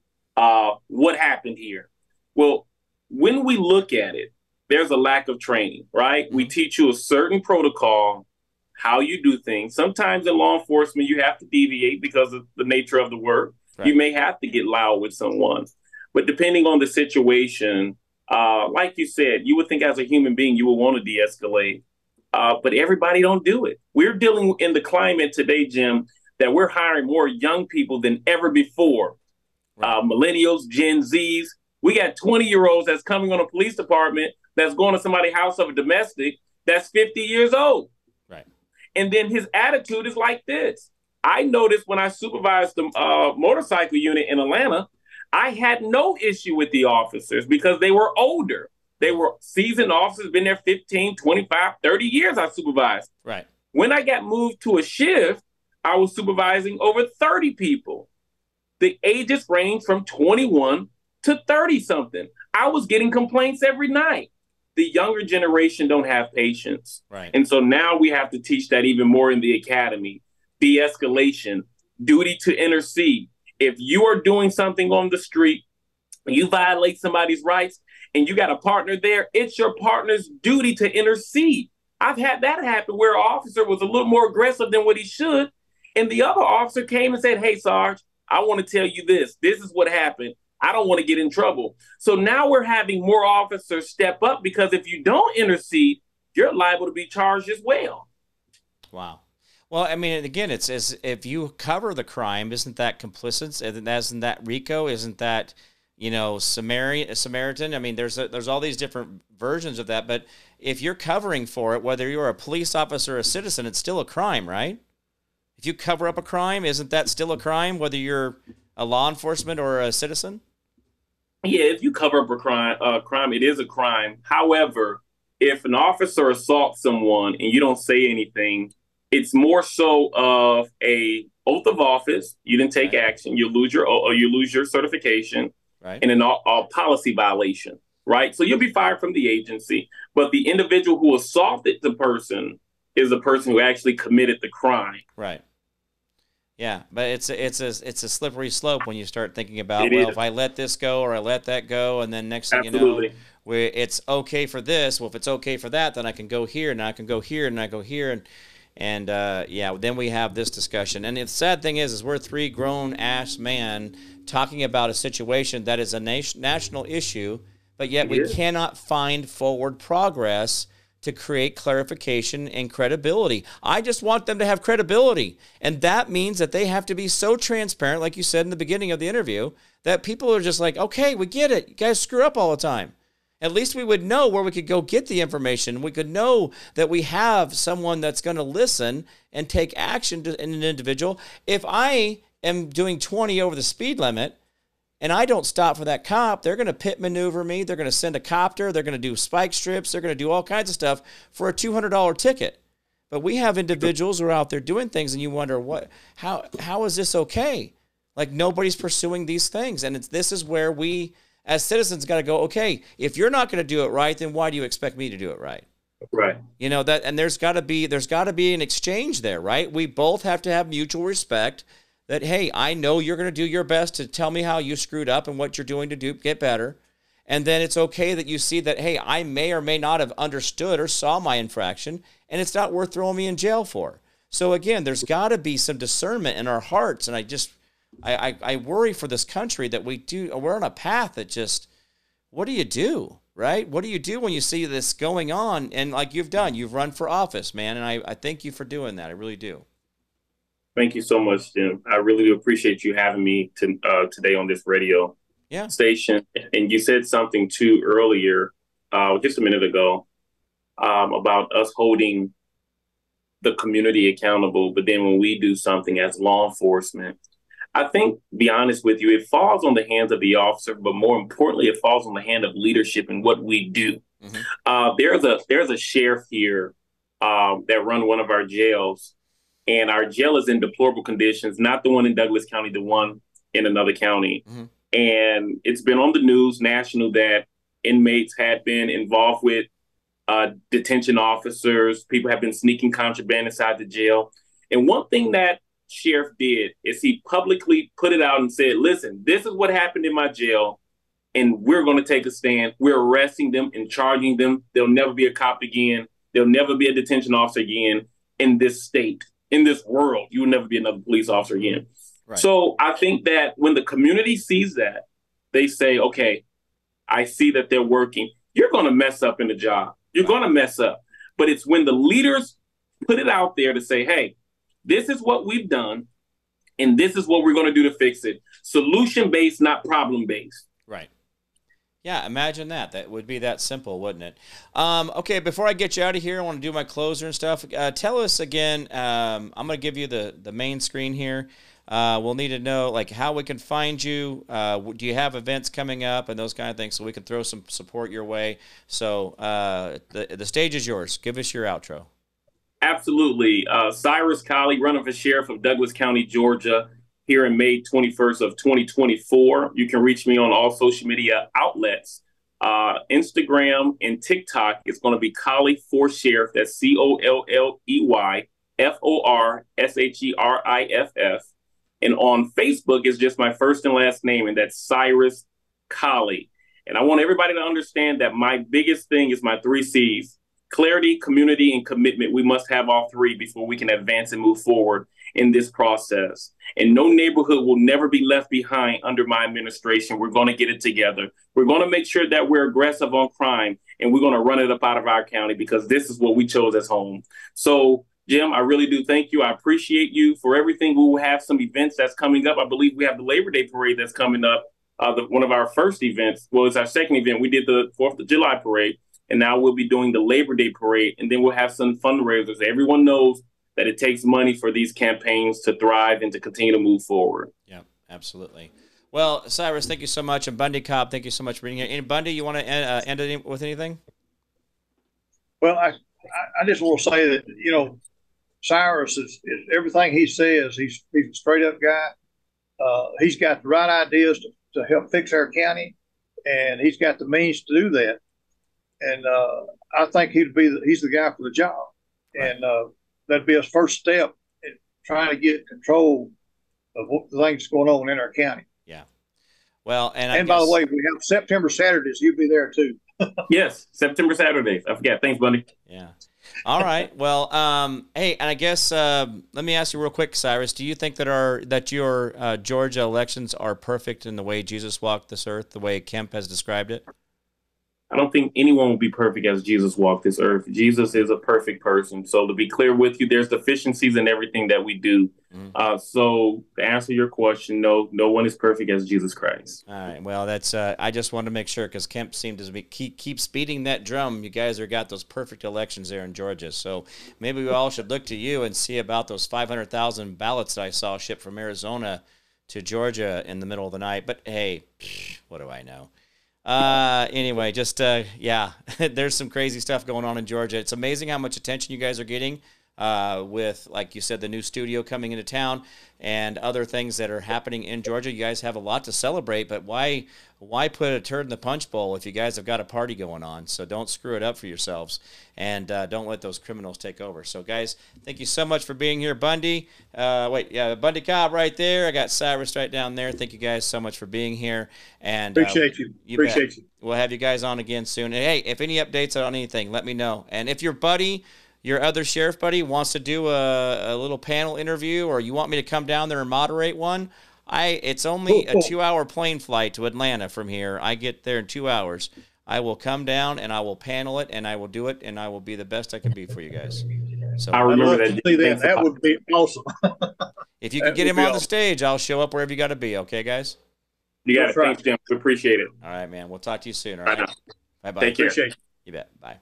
What happened here? Well, when we look at it, there's a lack of training, right? We teach you a certain protocol, how you do things. Sometimes in law enforcement, you have to deviate because of the nature of the work. Right. You may have to get loud with someone. But depending on the situation, like you said, you would think as a human being, you would want to de-escalate. But everybody don't do it. We're dealing in the climate today, Jim, that we're hiring more young people than ever before. Right. Millennials, Gen Zs. We got 20-year-olds that's coming on a police department that's going to somebody's house of a domestic that's 50 years old. Right. And then his attitude is like this. I noticed when I supervised the motorcycle unit in Atlanta, I had no issue with the officers because they were older. They were seasoned officers, been there 15, 25, 30 years I supervised. Right. When I got moved to a shift, I was supervising over 30 people. The ages range from 21 to 30-something. I was getting complaints every night. The younger generation don't have patience. Right. And so now we have to teach that even more in the academy. De-escalation, duty to intercede. If you are doing something on the street, you violate somebody's rights, and you got a partner there, it's your partner's duty to intercede. I've had that happen where an officer was a little more aggressive than what he should, and the other officer came and said, hey, Sarge, I want to tell you this. This is what happened. I don't want to get in trouble. So now we're having more officers step up because if you don't intercede, you're liable to be charged as well. Wow. Well, I mean, again, it's as if you cover the crime, isn't that complicit? Isn't that RICO? Isn't that, Samaritan? I mean, there's all these different versions of that. But if you're covering for it, whether you're a police officer or a citizen, it's still a crime, right? If you cover up a crime, isn't that still a crime, whether you're a law enforcement or a citizen? Yeah, if you cover up a crime, it is a crime. However, if an officer assaults someone and you don't say anything, it's more so of a oath of office. You didn't take action. You lose your certification, Right. and an all policy violation. Right. So you'll be fired from the agency. But the individual who assaulted the person is the person who actually committed the crime. Right. Yeah, but it's a slippery slope when you start thinking about, It well, is. if I let this go or I let that go, and then next thing Absolutely. you know, it's okay for this. Well, if it's okay for that, then I can go here, and I can go here, and I go here, and yeah, then we have this discussion. And the sad thing is we're three grown ass men talking about a situation that is a national issue, but yet we cannot find forward progress to create clarification and credibility. I just want them to have credibility. And that means that they have to be so transparent, like you said in the beginning of the interview, that people are just like, okay, we get it. You guys screw up all the time. At least we would know where we could go get the information. We could know that we have someone that's going to listen and take action to an individual. If I am doing 20 over the speed limit, and I don't stop for that cop, they're going to pit maneuver me. They're going to send a copter. They're going to do spike strips. They're going to do all kinds of stuff for a $200 ticket. But we have individuals who are out there doing things, and you wonder, how is this okay? Like, nobody's pursuing these things. And this is where we, as citizens, got to go, okay, if you're not going to do it right, then why do you expect me to do it right? Right. You know, that, and there's got to be an exchange there, right? We both have to have mutual respect. That, hey, I know you're going to do your best to tell me how you screwed up and what you're doing to get better. And then it's okay that you see that, hey, I may or may not have understood or saw my infraction, and it's not worth throwing me in jail for. So, again, there's got to be some discernment in our hearts. And I worry for this country that we're on a path that just, what do you do, right? What do you do when you see this going on? And like you've run for office, man. And I thank you for doing that. I really do. Thank you so much, Jim. I really do appreciate you having me today on this radio station. And you said something too earlier, just a minute ago, about us holding the community accountable. But then when we do something as law enforcement, I think, be honest with you, it falls on the hands of the officer, but more importantly, it falls on the hand of leadership in what we do. Mm-hmm. There's a sheriff here that run one of our jails. And our jail is in deplorable conditions, not the one in Douglas County, the one in another county. Mm-hmm. And it's been on the news national that inmates had been involved with detention officers. People have been sneaking contraband inside the jail. And one thing that sheriff did is he publicly put it out and said, listen, this is what happened in my jail, and we're going to take a stand. We're arresting them and charging them. There'll never be a cop again. There'll never be a detention officer again in this state. In this world, you will never be another police officer again. Right. So I think that when the community sees that, they say, okay, I see that they're working. You're going to mess up in the job. You're going to mess up. But it's when the leaders put it out there to say, hey, this is what we've done, and this is what we're going to do to fix it. Solution-based, not problem-based. Right. Yeah, imagine that. That would be that simple, wouldn't it? Okay, before I get you out of here, I want to do my closer and stuff. Tell us again, I'm going to give you the main screen here. We'll need to know like how we can find you. Do you have events coming up and those kind of things so we can throw some support your way? So the stage is yours. Give us your outro. Absolutely. Cyrus Colley, running for sheriff of Douglas County, Georgia, here in May 21st of 2024. You can reach me on all social media outlets. Instagram and TikTok is going to be Colley for Sheriff. That's COLLEYFORSHERIFF. And on Facebook is just my first and last name, and that's Cyrus Colley. And I want everybody to understand that my biggest thing is my 3 C's. Clarity, community, and commitment. We must have all 3 before we can advance and move forward in this process. And no neighborhood will never be left behind under my administration. We're going to get it together. We're going to make sure that we're aggressive on crime, and we're going to run it up out of our county because this is what we chose as home. So, Jim, I really do thank you. I appreciate you for everything. We will have some events that's coming up. I believe we have the Labor Day parade that's coming up. One of our first events. Well, it's our second event. We did the 4th of July parade. And now we'll be doing the Labor Day parade, and then we'll have some fundraisers. Everyone knows that it takes money for these campaigns to thrive and to continue to move forward. Yeah, absolutely. Well, Cyrus, thank you so much. And Bundy Cobb, thank you so much for being here. And Bundy, you want to end it with anything? Well, I just want to say that, Cyrus is everything he says. He's a straight up guy. He's got the right ideas to help fix our county, and he's got the means to do that. And I think he's the guy for the job. Right. And that'd be his first step in trying to get control of what the things going on in our county. Yeah. Well, and by the way, we have September Saturdays. You'll be there too. Yes, September Saturdays. I forget. Thanks, Bundy. Yeah. All right. Well, hey, and I guess let me ask you real quick, Cyrus. Do you think that your Georgia elections are perfect in the way Jesus walked this earth, the way Kemp has described it? I don't think anyone will be perfect as Jesus walked this earth. Jesus is a perfect person. So to be clear with you, there's deficiencies in everything that we do. So to answer your question, no one is perfect as Jesus Christ. All right. Well, that's I just wanted to make sure because Kemp seemed to keep beating that drum. You guys are got those perfect elections there in Georgia. So maybe we all should look to you and see about those 500,000 ballots that I saw shipped from Arizona to Georgia in the middle of the night. But hey, what do I know? Anyway, just yeah, there's some crazy stuff going on in Georgia. It's amazing how much attention you guys are getting with, like you said, the new studio coming into town and other things that are happening in Georgia. You guys have a lot to celebrate, but why put a turd in the punch bowl if you guys have got a party going on? So don't screw it up for yourselves, and don't let those criminals take over. So, guys, thank you so much for being here. Bundy, Bundy Cobb right there. I got Cyrus right down there. Thank you guys so much for being here. And appreciate you. Appreciate you. We'll have you guys on again soon. And, hey, if any updates on anything, let me know. And if your other sheriff buddy wants to do a little panel interview, or you want me to come down there and moderate one, it's only a 2-hour plane flight to Atlanta from here. I get there in 2 hours. I will come down and I will panel it and I will do it and I will be the best I can be for you guys. So I remember that. That would be awesome. If you can get him on the stage, I'll show up wherever you got to be. Okay, guys? You got it. Thanks, Jim. We appreciate it. All right, man. We'll talk to you soon. All right. Bye-bye. Take care. Appreciate you. Bet. Bye.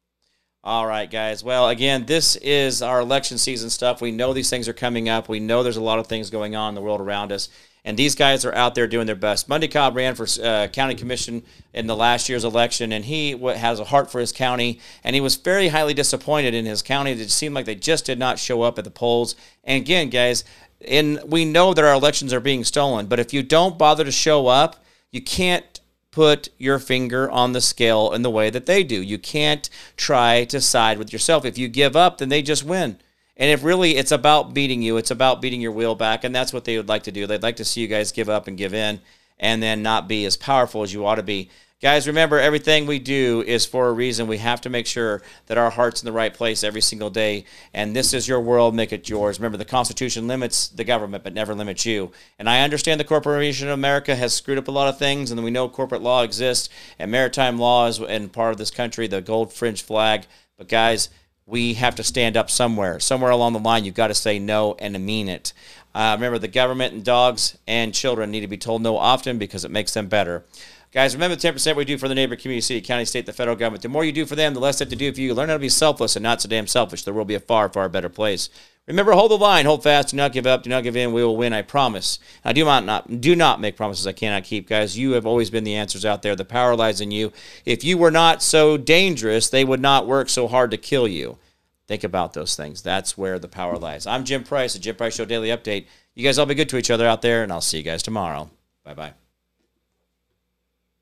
All right, guys. Well, again, this is our election season stuff. We know these things are coming up. We know there's a lot of things going on in the world around us. And these guys are out there doing their best. Bundy Cobb ran for county commission in the last year's election, and he has a heart for his county. And he was very highly disappointed in his county. It seemed like they just did not show up at the polls. And again, guys, we know that our elections are being stolen. But if you don't bother to show up, you can't put your finger on the scale in the way that they do. You can't try to side with yourself. If you give up, then they just win. And if really it's about beating you, it's about beating your will back, and that's what they would like to do. They'd like to see you guys give up and give in and then not be as powerful as you ought to be. Guys, remember, everything we do is for a reason. We have to make sure that our heart's in the right place every single day, and this is your world. Make it yours. Remember, the Constitution limits the government but never limits you. And I understand the Corporation of America has screwed up a lot of things, and we know corporate law exists, and maritime law is in part of this country, the gold fringe flag. But, guys, we have to stand up somewhere. Somewhere along the line, you've got to say no and to mean it. Remember, the government and dogs and children need to be told no often because it makes them better. Guys, remember the 10% we do for the neighbor, community, city, county, state, the federal government. The more you do for them, the less they have to do for you. Learn how to be selfless and not so damn selfish. There will be a far, far better place. Remember, hold the line, hold fast, do not give up, do not give in. We will win, I promise. I do not make promises I cannot keep, guys. You have always been the answers out there. The power lies in you. If you were not so dangerous, they would not work so hard to kill you. Think about those things. That's where the power lies. I'm Jim Price, the Jim Price Show Daily Update. You guys all be good to each other out there, and I'll see you guys tomorrow. Bye-bye.